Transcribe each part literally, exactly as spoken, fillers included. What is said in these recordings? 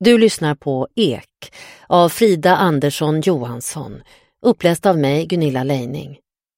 Du lyssnar på Ek av Frida Andersson Johansson, uppläst av mig, Gunilla Leining.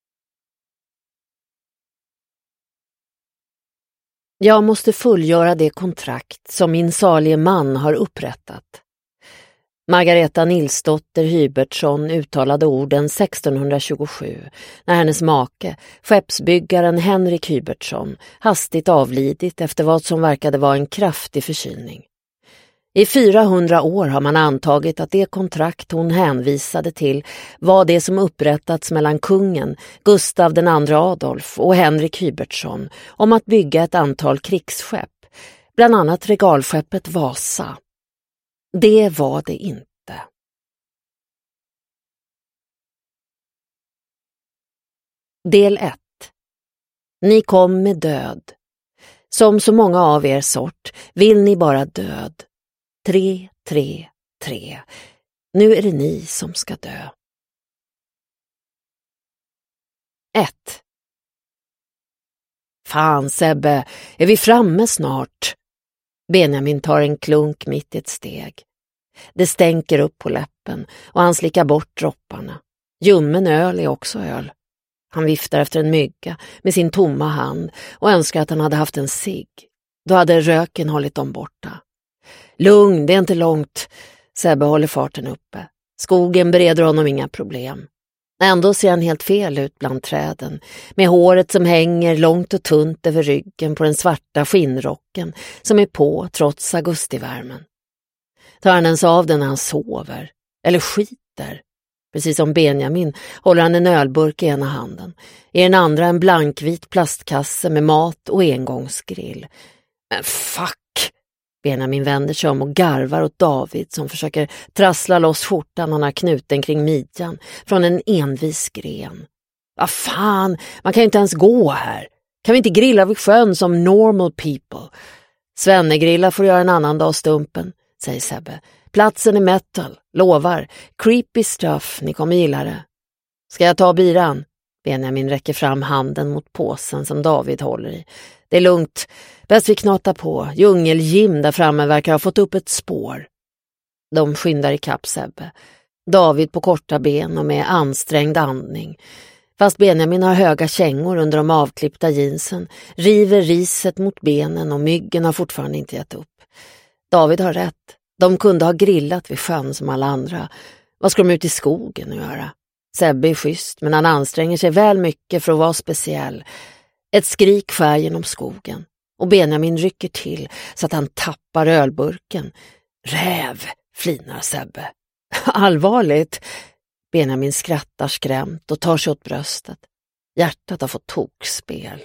Jag måste fullgöra det kontrakt som min salige man har upprättat. Margareta Nilsdotter Hybertsson uttalade orden sextonhundratjugosju när hennes make, skeppsbyggaren Henrik Hybertsson, hastigt avlidit efter vad som verkade vara en kraftig förkylning. I fyrahundra år har man antagit att det kontrakt hon hänvisade till var det som upprättats mellan kungen, Gustav den andre Adolf och Henrik Hybertsson om att bygga ett antal krigsskepp, bland annat regalskeppet Vasa. Det var det inte. Del ett. Ni kom med död. Som så många av er sort vill ni bara död. Tre, tre, tre. Nu är det ni som ska dö. ett. Fan Sebbe, är vi framme snart? Benjamin tar en klunk mitt i ett steg. Det stänker upp på läppen och han slickar bort dropparna. Ljummen öl är också öl. Han viftar efter en mygga med sin tomma hand och önskar att han hade haft en cigg. Då hade röken hållit dem borta. Lugn, det är inte långt. Sebbe håller farten uppe. Skogen bereder honom inga problem. Ändå ser han helt fel ut bland träden, med håret som hänger långt och tunt över ryggen på den svarta skinnrocken som är på trots augustivärmen. Tar han ens av den när han sover? Eller skiter? Precis som Benjamin håller han en ölburk i ena handen. I den andra en blankvit plastkasse med mat och engångsgrill. Men fuck! Benjamin vänder sig om och garvar åt David som försöker trassla loss skjortan han har knuten kring midjan från en envis gren. Vad fan, man kan ju inte ens gå här. Kan vi inte grilla vid sjön som normal people? Svennegrilla får göra en annan dag stumpen, säger Sebbe. Platsen är metal, lovar. Creepy stuff, ni kommer gilla det. Ska jag ta biran? Benjamin räcker fram handen mot påsen som David håller i. Det är lugnt. Bäst vi knatar på. Djungeljim där framme verkar ha fått upp ett spår. De skyndar i kapp Sebbe. David på korta ben och med ansträngd andning. Fast Benjamin har höga kängor under de avklippta jeansen, river riset mot benen och myggen har fortfarande inte gett upp. David har rätt. De kunde ha grillat vid sjön som alla andra. Vad ska de ut i skogen nu göra? Sebbe är schysst, men han anstränger sig väl mycket för att vara speciell. Ett skrik skär genom skogen och Benjamin rycker till så att han tappar ölburken. Räv, flinar Sebbe. Allvarligt. Benjamin skrattar skrämt och tar sig åt bröstet. Hjärtat har fått tokspel.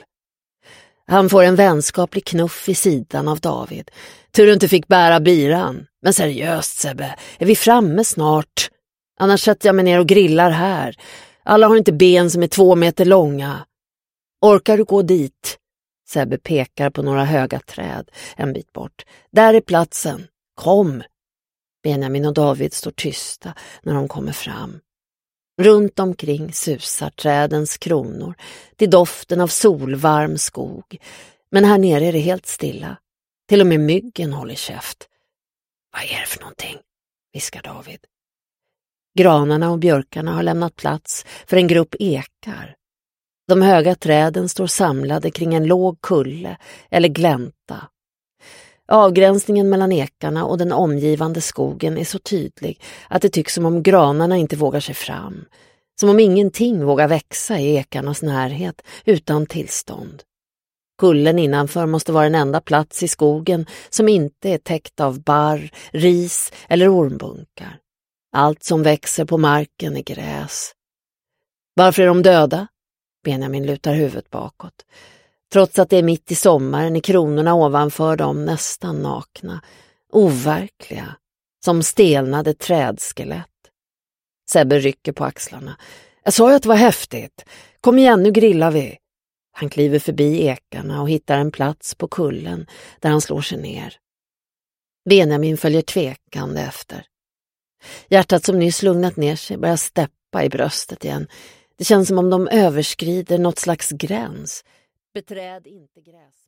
Han får en vänskaplig knuff i sidan av David. Tur du inte fick bära biran. Men seriöst Sebbe, är vi framme snart? Annars sätter jag mig ner och grillar här. Alla har inte ben som är två meter långa. Orkar du gå dit? Sebbe pekar på några höga träd en bit bort. Där är platsen. Kom! Benjamin och David står tysta när de kommer fram. Runt omkring susar trädens kronor till doften av solvarm skog. Men här nere är det helt stilla. Till och med myggen håller käft. Vad är det för någonting? Viskar David. Granarna och björkarna har lämnat plats för en grupp ekar. De höga träden står samlade kring en låg kulle eller glänta. Avgränsningen mellan ekarna och den omgivande skogen är så tydlig att det tycks som om granarna inte vågar sig fram. Som om ingenting vågar växa i ekarnas närhet utan tillstånd. Kullen innanför måste vara en enda plats i skogen som inte är täckt av barr, ris eller ormbunkar. Allt som växer på marken är gräs. Varför är de döda? Benjamin lutar huvudet bakåt. Trots att det är mitt i sommaren är kronorna ovanför dem nästan nakna. Overkliga. Som stelnade trädskelett. Sebbe rycker på axlarna. Jag sa ju att det var häftigt. Kom igen, nu grillar vi. Han kliver förbi ekarna och hittar en plats på kullen där han slår sig ner. Benjamin följer tvekande efter. Hjärtat som nyss lugnat ner sig börjar steppa i bröstet igen. Det känns som om de överskrider något slags gräns. Beträd inte gräs.